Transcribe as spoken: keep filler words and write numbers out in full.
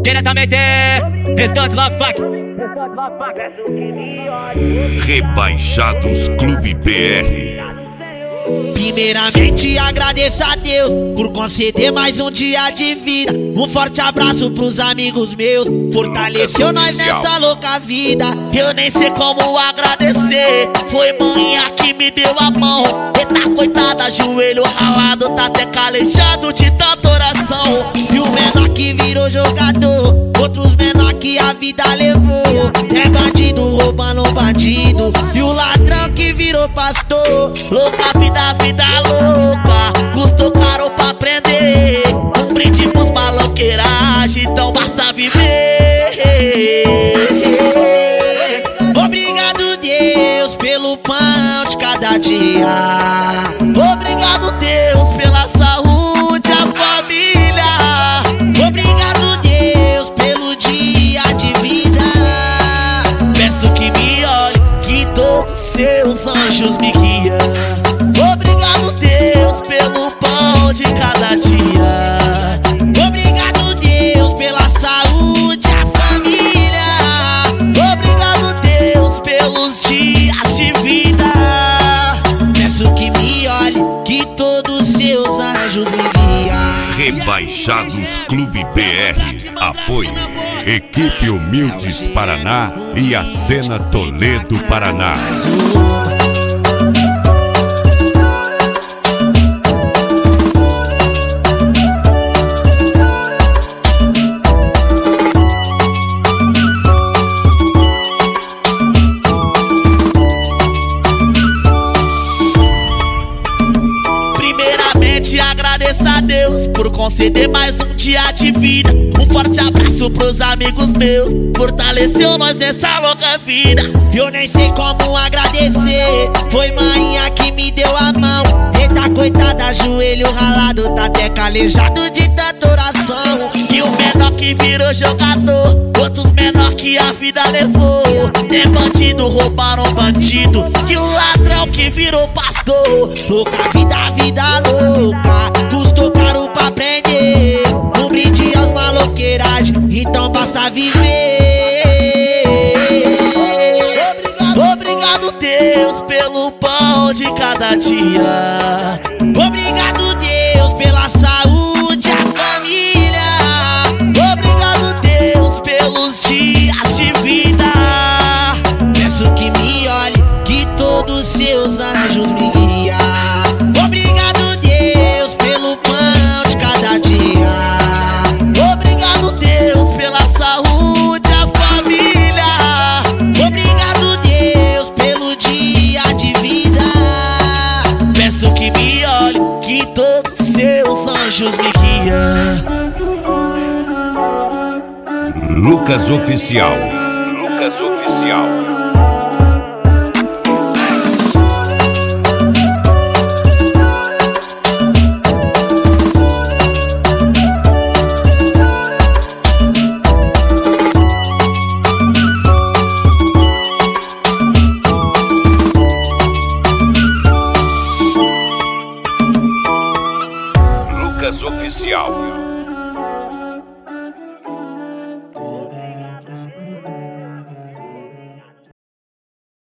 diretamente Restante Love Fuck. Rebaixados Clube B R. Primeiramente agradeço a Deus por conceder mais um dia de vida. Um forte abraço pros amigos meus, fortaleceu nós nessa louca vida. Eu nem sei como agradecer, foi manhã que me deu a mão. Eita coitada, joelho ralado, tá até calejado de tanta oração. E o menor que virou jogador, outros menor que a vida levou. É bandido roubando um bandido, e o ladrão que virou pastor. Louca vida, vida louca, custou caro pra aprender. Um brinde pros maloqueiragem, então basta viver. Obrigado Deus pelo pão de cada dia. Obrigado Deus pela saúde, a família. Obrigado Deus pelo dia de vida. Peço que me olhe, que todos seus anjos me guiam. Obrigado Deus pelo pão de cada dia. Obrigado Deus pela saúde, a família. Obrigado Deus pelos dias de vida. Peço que me olhe, que todos seus anjos me guiam. Rebaixados Clube B R. Apoio Equipe Humildes Paraná e a Cena Toledo Paraná. Agradeço a Deus por conceder mais um dia de vida. Um forte abraço pros amigos meus, fortaleceu nós nessa louca vida. Eu nem sei como agradecer, foi manhã que me deu a mão. Eita coitada, joelho ralado, tá até calejado de tanta oração. E o menor que virou jogador, outros menor que a vida levou. Tem bandido roubaram um bandido, e o ladrão que virou pastor. Louca vida, vida louca, custou caro pra aprender. Um brinde aos maloqueiragem, então basta viver. Obrigado, obrigado Deus pelo pão de cada dia. Obrigado Deus pela saúde, a família. Obrigado Deus pelos dias de vida. Peço que me olhe, que todos seus anjos me guiam. Obrigado Deus pelo pão de cada dia. Obrigado Deus pela saúde, a família. Obrigado Deus pelo dia de vida. Peço que me olhe, que todos seus anjos me guiam. Lucas Oficial. Lucas Oficial. Lucas Oficial.